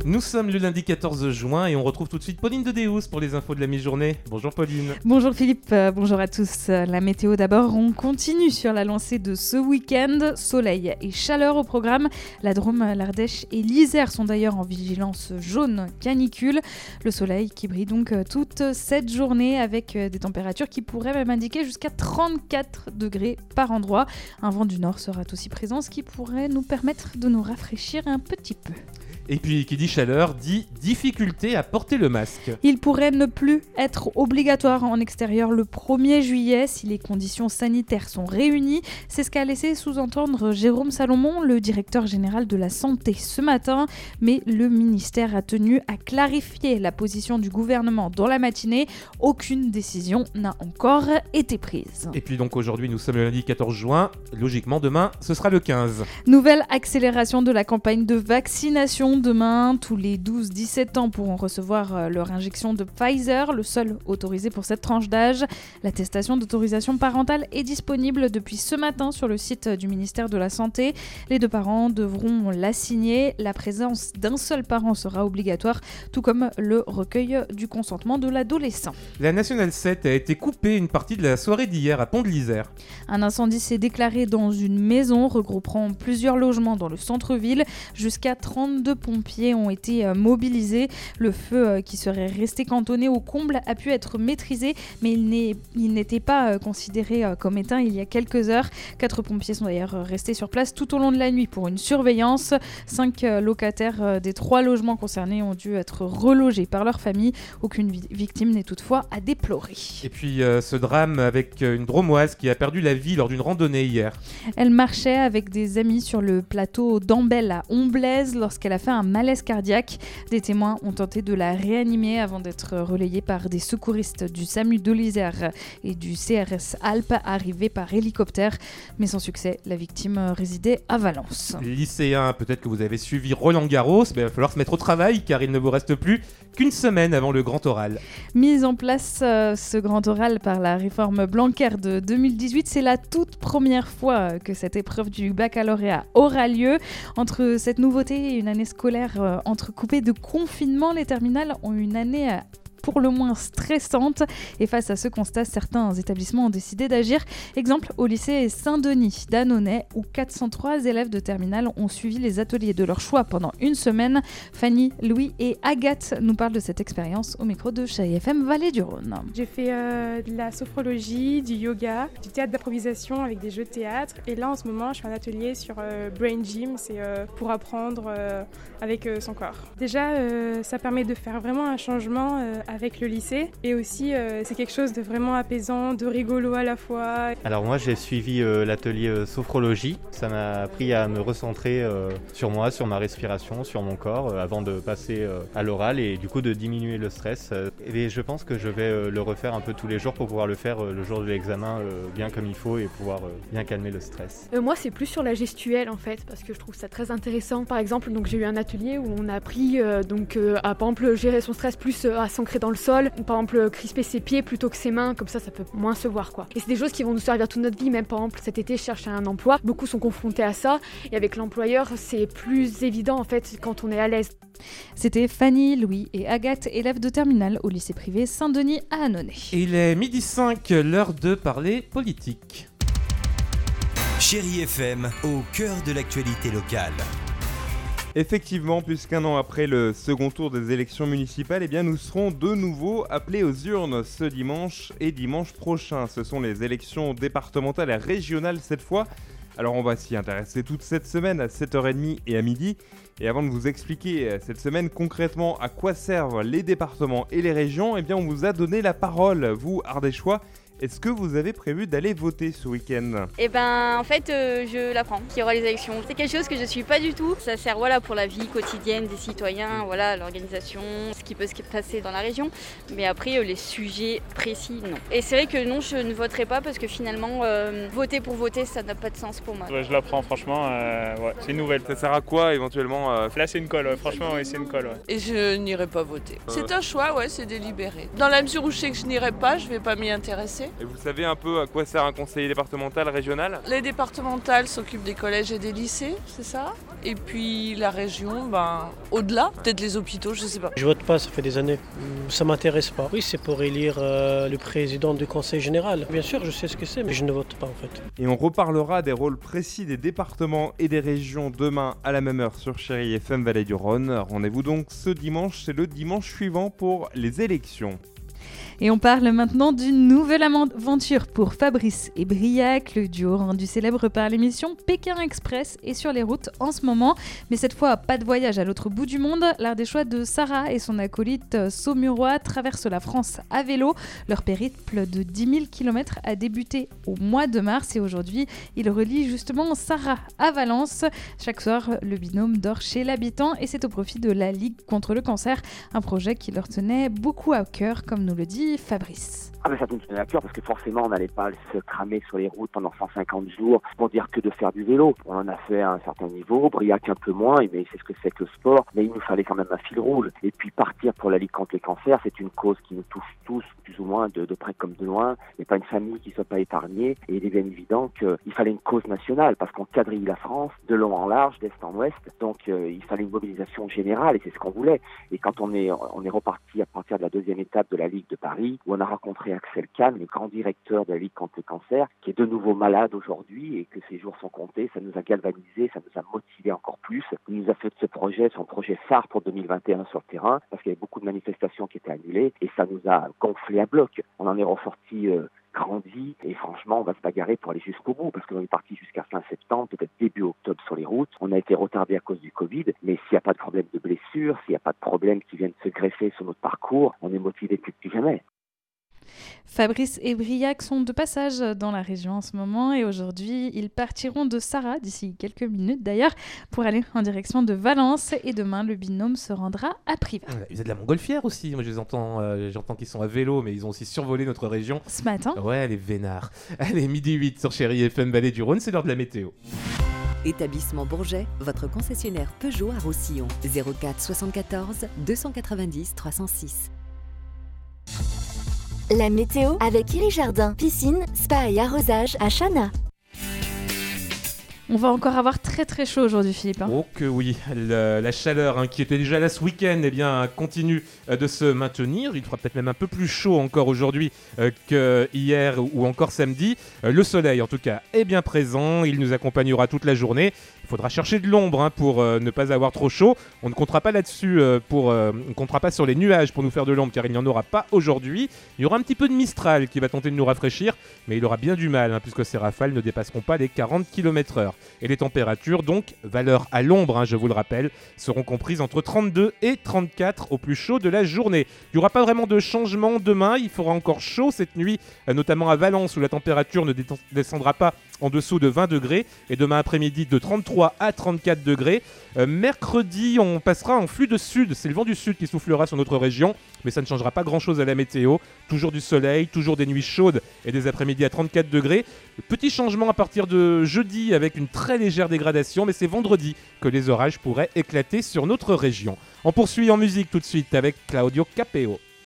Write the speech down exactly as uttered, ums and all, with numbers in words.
Nous sommes le lundi quatorze juin et on retrouve tout de suite Pauline de Deus pour les infos de la mi-journée. Bonjour Pauline. Bonjour Philippe, euh, bonjour à tous. La météo d'abord, on continue sur la lancée de ce week-end. Soleil et chaleur au programme. La Drôme, l'Ardèche et l'Isère sont d'ailleurs en vigilance jaune canicule. Le soleil qui brille donc toute cette journée avec des températures qui pourraient même indiquer jusqu'à trente-quatre degrés par endroit. Un vent du nord sera aussi présent, ce qui pourrait nous permettre de nous rafraîchir un petit peu. Et puis qui dit chaleur dit difficulté à porter le masque. Il pourrait ne plus être obligatoire en extérieur le premier juillet si les conditions sanitaires sont réunies. C'est ce qu'a laissé sous-entendre Jérôme Salomon, le directeur général de la santé ce matin. Mais le ministère a tenu à clarifier la position du gouvernement dans la matinée. Aucune décision n'a encore été prise. Et puis donc aujourd'hui nous sommes le lundi quatorze juin. Logiquement demain ce sera le quinze. Nouvelle accélération de la campagne de vaccination. Demain, tous les douze à dix-sept ans pourront recevoir leur injection de Pfizer, le seul autorisé pour cette tranche d'âge. L'attestation d'autorisation parentale est disponible depuis ce matin sur le site du ministère de la Santé. Les deux parents devront la signer. La présence d'un seul parent sera obligatoire, tout comme le recueil du consentement de l'adolescent. La Nationale sept a été coupée une partie de la soirée d'hier à Pont de l'Isère. Un incendie s'est déclaré dans une maison regroupant plusieurs logements dans le centre-ville. Jusqu'à trente-deux pompiers ont été mobilisés. Le feu qui serait resté cantonné au comble a pu être maîtrisé, mais il, n'est, il n'était pas considéré comme éteint il y a quelques heures. Quatre pompiers sont d'ailleurs restés sur place tout au long de la nuit pour une surveillance. Cinq locataires des trois logements concernés ont dû être relogés par leur famille. Aucune victime n'est toutefois à déplorer. Et puis euh, ce drame avec une Dromoise qui a perdu la vie lors d'une randonnée hier. Elle marchait avec des amis sur le plateau d'Ambel à Omblaise lorsqu'elle a fait un malaise cardiaque. Des témoins ont tenté de la réanimer avant d'être relayés par des secouristes du SAMU de l'Isère et du C R S Alpes arrivés par hélicoptère. Mais sans succès, la victime résidait à Valence. Lycéens, peut-être que vous avez suivi Roland Garros, mais il va falloir se mettre au travail car il ne vous reste plus qu'une semaine avant le grand oral. Mise en place euh, ce grand oral par la réforme Blanquer de deux mille dix-huit, c'est la toute première fois que cette épreuve du baccalauréat aura lieu. Entre cette nouveauté et une année scolaire euh, entrecoupée de confinement, les terminales ont une année euh, pour le moins stressante. Et face à ce constat, certains établissements ont décidé d'agir. Exemple au lycée Saint-Denis d'Annonay, où quatre cent trois élèves de terminale ont suivi les ateliers de leur choix pendant une semaine. Fanny, Louis et Agathe nous parlent de cette expérience au micro de Chai F M Vallée du Rhône. J'ai fait euh, de la sophrologie, du yoga, du théâtre d'improvisation avec des jeux de théâtre. Et là, en ce moment, je fais un atelier sur euh, Brain Gym, c'est euh, pour apprendre euh, avec euh, son corps. Déjà, euh, ça permet de faire vraiment un changement euh, avec le lycée et aussi euh, c'est quelque chose de vraiment apaisant, de rigolo à la fois. Alors moi j'ai suivi euh, l'atelier euh, sophrologie, ça m'a appris à me recentrer euh, sur moi, sur ma respiration, sur mon corps euh, avant de passer euh, à l'oral et du coup de diminuer le stress. Euh, et je pense que je vais euh, le refaire un peu tous les jours pour pouvoir le faire euh, le jour de l'examen euh, bien comme il faut et pouvoir euh, bien calmer le stress. Euh, moi c'est plus sur la gestuelle en fait parce que je trouve ça très intéressant. Par exemple donc j'ai eu un atelier où on a appris euh, donc euh, à par exemple gérer son stress plus euh, à s'ancrer dans le sol, par exemple crisper ses pieds plutôt que ses mains, comme ça ça peut moins se voir quoi. Et c'est des choses qui vont nous servir toute notre vie, même par exemple cet été je cherchais un emploi, beaucoup sont confrontés à ça et avec l'employeur c'est plus évident en fait quand on est à l'aise. C'était Fanny, Louis et Agathe, élèves de terminale au lycée privé Saint-Denis à Annonay. Et il est midi cinq, l'heure de parler politique. Chérie F M, au cœur de l'actualité locale. Effectivement, puisqu'un an après le second tour des élections municipales, eh bien, nous serons de nouveau appelés aux urnes ce dimanche et dimanche prochain. Ce sont les élections départementales et régionales cette fois. Alors on va s'y intéresser toute cette semaine à sept heures trente et à midi. Et avant de vous expliquer cette semaine concrètement à quoi servent les départements et les régions, eh bien, on vous a donné la parole, vous Ardéchois. Est-ce que vous avez prévu d'aller voter ce week-end ? Eh ben, en fait, euh, je l'apprends qu'il y aura les élections. C'est quelque chose que je ne suis pas du tout. Ça sert voilà, pour la vie quotidienne des citoyens, voilà, l'organisation, ce qui peut se passer dans la région. Mais après, euh, les sujets précis, non. Et c'est vrai que non, je ne voterai pas parce que finalement, euh, voter pour voter, ça n'a pas de sens pour moi. Ouais, je l'apprends, franchement, euh, ouais, c'est une nouvelle. Ça sert à quoi éventuellement euh... Là, c'est une colle, ouais. Franchement, ouais, c'est une colle. Ouais. Et je n'irai pas voter. Euh... C'est un choix, ouais, c'est délibéré. Dans la mesure où je sais que je n'irai pas, je ne vais pas m'y intéresser. lycée. Et vous savez un peu à quoi sert un conseiller départemental, régional? Les départementales s'occupent des collèges et des lycées, c'est ça. Et puis la région, ben, au-delà, peut-être les hôpitaux, je sais pas. Je vote pas, ça fait des années. Ça m'intéresse pas. Oui, c'est pour élire euh, le président du conseil général. Bien sûr, je sais ce que c'est, mais je ne vote pas en fait. Et on reparlera des rôles précis des départements et des régions demain à la même heure sur Chérie F M Vallée du Rhône. Rendez-vous donc ce dimanche, c'est le dimanche suivant pour les élections. Et on parle maintenant d'une nouvelle aventure pour Fabrice et Briac. Le duo rendu célèbre par l'émission Pékin Express est sur les routes en ce moment. Mais cette fois, pas de voyage à l'autre bout du monde. L'art des choix de Sarah et son acolyte saumurois traversent la France à vélo. Leur périple de dix mille kilomètres a débuté au mois de mars et aujourd'hui, ils relient justement Sarah à Valence. Chaque soir, le binôme dort chez l'habitant et c'est au profit de la Ligue contre le cancer, un projet qui leur tenait beaucoup à cœur, comme nous le dit Fabrice. Ah ben ça nous tenait à cœur parce que forcément on n'allait pas se cramer sur les routes pendant cent cinquante jours pour dire que de faire du vélo. On en a fait à un certain niveau, Briac un peu moins, mais c'est ce que c'est que le sport, mais il nous fallait quand même un fil rouge. Et puis partir pour la Ligue contre le cancer, c'est une cause qui nous touche tous, plus ou moins, de, de près comme de loin. Il n'y a pas une famille qui ne soit pas épargnée et il est bien évident qu'il fallait une cause nationale parce qu'on quadrille la France de long en large, d'est en ouest, donc euh, il fallait une mobilisation générale et c'est ce qu'on voulait. Et quand on est, on est reparti à partir de la deuxième étape de la Ligue de Paris, où on a rencontré Axel Kahn, le grand directeur de la Ligue contre le cancer, qui est de nouveau malade aujourd'hui et que ses jours sont comptés, ça nous a galvanisé, ça nous a motivé encore plus. Il nous a fait de ce projet, son projet phare pour deux mille vingt et un sur le terrain, parce qu'il y avait beaucoup de manifestations qui étaient annulées et ça nous a gonflé à bloc. On en est ressorti euh, grandi et franchement on va se bagarrer pour aller jusqu'au bout parce qu'on est parti jusqu'à fin septembre, peut-être début octobre sur les routes. On a été retardé à cause du Covid, mais s'il n'y a pas de problème de blessure, s'il n'y a pas de problème qui viennent se greffer sur notre parcours, on est motivé plus que jamais. Fabrice et Briac sont de passage dans la région en ce moment et aujourd'hui ils partiront de Sarah d'ici quelques minutes d'ailleurs pour aller en direction de Valence et demain le binôme se rendra à Privas. Ils ont de la montgolfière aussi, moi je les entends, euh, j'entends qu'ils sont à vélo mais ils ont aussi survolé notre région. Ce matin. Ouais, les vénards. Allez, midi huit sur Chérie F M Vallée du Rhône, c'est l'heure de la météo. Établissement Bourget, votre concessionnaire Peugeot à Roussillon. zéro quatre soixante-quatorze deux cent quatre-vingt-dix trois cent six. La météo avec Iri Jardin, piscine, spa et arrosage à Chana. On va encore avoir très très chaud aujourd'hui, Philippe. Hein. Oh que oui, le, la chaleur hein, qui était déjà là ce week-end eh bien, continue euh, de se maintenir. Il fera peut-être même un peu plus chaud encore aujourd'hui euh, qu'hier ou encore samedi. Euh, le soleil en tout cas est bien présent, il nous accompagnera toute la journée. Il faudra chercher de l'ombre hein, pour euh, ne pas avoir trop chaud. On ne comptera pas là-dessus, euh, pour, euh, on ne comptera pas sur les nuages pour nous faire de l'ombre car il n'y en aura pas aujourd'hui. Il y aura un petit peu de Mistral qui va tenter de nous rafraîchir, mais il aura bien du mal hein, puisque ces rafales ne dépasseront pas les quarante kilomètres heure. Et les températures, donc, valeur à l'ombre, hein, je vous le rappelle, seront comprises entre trente-deux et trente-quatre au plus chaud de la journée. Il n'y aura pas vraiment de changement demain, il fera encore chaud cette nuit, euh, notamment à Valence où la température ne dé- descendra pas en dessous de vingt degrés et demain après-midi de trente-trois à trente-quatre degrés. Euh, mercredi, on passera en flux de sud, c'est le vent du sud qui soufflera sur notre région, mais ça ne changera pas grand-chose à la météo. Toujours du soleil, toujours des nuits chaudes et des après-midi à trente-quatre degrés. Petit changement à partir de jeudi avec une très légère dégradation, mais c'est vendredi que les orages pourraient éclater sur notre région. On poursuit en musique tout de suite avec Claudio Capeo.